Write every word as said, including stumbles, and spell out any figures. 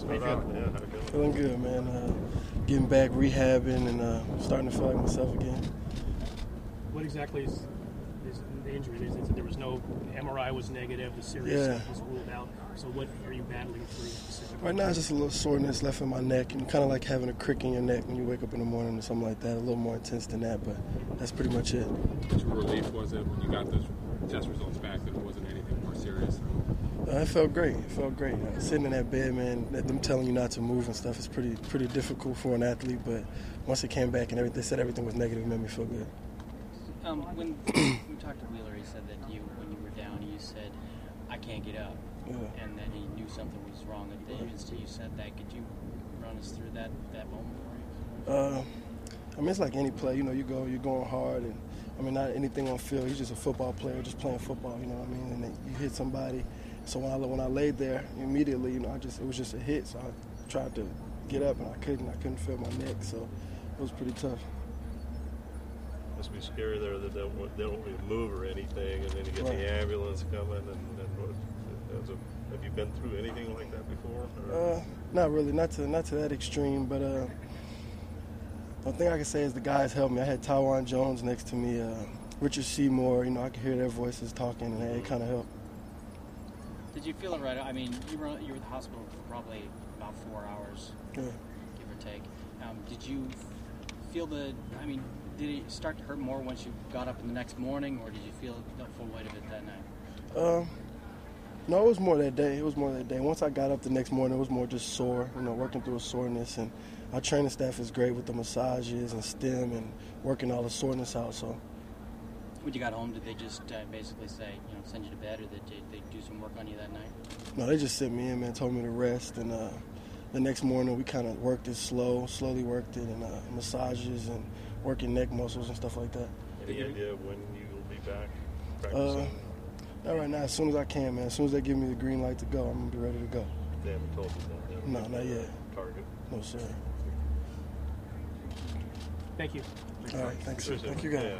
How you feeling? Yeah, how you feeling? Feeling good, man. Uh, getting back, rehabbing, and uh, starting to feel like myself again. What exactly is, is the injury? Is it, there was no M R I was negative, the serious Yeah. stuff was ruled out. So what are you battling through specifically? Right now, it's just a little soreness left in my neck, and kind of like having a crick in your neck when you wake up in the morning or something like that. A little more intense than that, but that's pretty much it. Which relief was it when you got those test results back that it wasn't anything more serious? Uh, it felt great. It felt great. Uh, sitting in that bed, man, them telling you not to move and stuff is pretty pretty difficult for an athlete. But once it came back and everything, they said everything was negative, it made me feel good. Um, when we talked to Wheeler, he said that you, when you were down, you said, "I can't get up," Yeah. and then he knew something was wrong at the instant you said that. Could you run us through that, that moment for you? Uh, I mean, it's like any play. You know, you go, you're going hard, and I mean, not anything on field. He's just a football player, just playing football. You know what I mean? And then you hit somebody. So when I when I laid there, immediately, you know, I just it was just a hit. So I tried to get up, and I couldn't. I couldn't feel my neck. So it was pretty tough. Must be scary there that they don't, want- they don't want you to move or anything, and then you get Right. the ambulance coming. And, and what, as a, have you been through anything like that before? Or? Uh, not really, not to not to that extreme, but uh, the thing I can say is the guys helped me. I had Tywan Jones next to me, uh, Richard Seymour. You know, I could hear their voices talking, and it kind of helped. Did you feel it right? I mean, you were you were at the hospital for probably about four hours, Yeah. give or take. Um, did you feel the? I mean, did it start to hurt more once you got up in the next morning, or did you feel the full weight of it that night? Um, no, it was more that day. It was more that day. Once I got up the next morning, it was more just sore. You know, working through a soreness, and our training staff is great with the massages and stim and working all the soreness out. So. When you got home, did they just uh, basically say, you know, send you to bed, or did they, they do some work on you that night? No, they just sent me in, man, told me to rest, and uh, the next morning we kind of worked it slow, slowly worked it, and uh, massages and working neck muscles and stuff like that. Any idea when you will be back Uh, practicing? not right now, as soon as I can, man. As soon as they give me the green light to go, I'm going to be ready to go. They haven't told you that. No, not yet. Target. No, sir. Thank you. All right, thanks. Appreciate it. Thank you, guys. Yeah.